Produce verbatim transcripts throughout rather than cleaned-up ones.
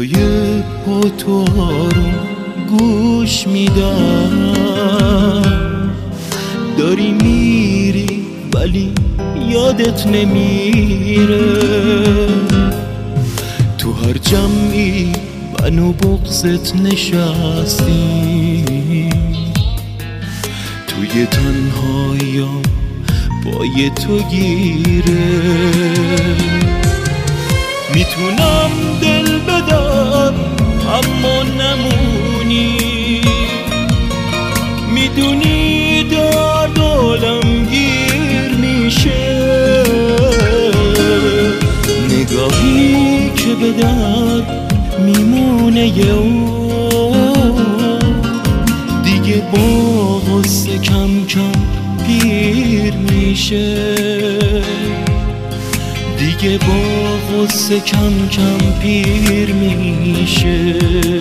صدای پا تو آروم گوش میدم. داری میری ولی یادت نمیره، تو هر جمعی من و بغضت نشستی، توی تنهاییام پای تو گیره. میتونم دل بدم اما نمونی، میدونی درد عالم گیر میشه. نگاهی که به درد میمونه یه دیگه با غصه کم کم پیر میشه، دیگه با غصه کم کم پیر میشه.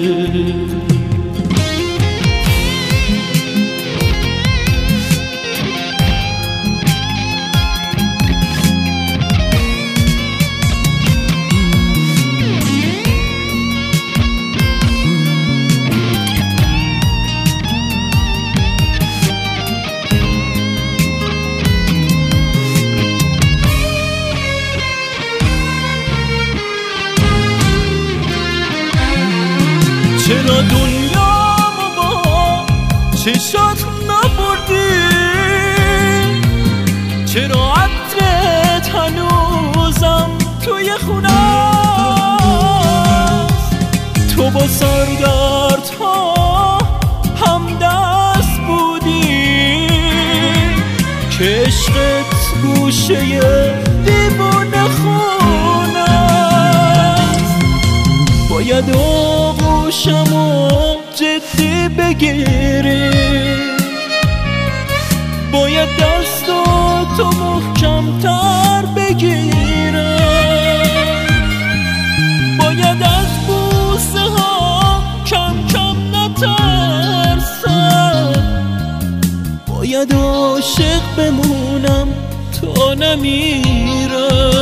چرا دنیامو با چشات نبردی؟ چرا عطرت هنوزم توی خونه است؟ تو با سردردها همدست بودی که عشقت گوشه دیوونه خونه است. باید آغوشمو جدی بگیری، باید دستاتو محکم‌تر بگیرم، باید از بوسه ها کم کم نترسم، باید عاشق بمونم تا نمیرم.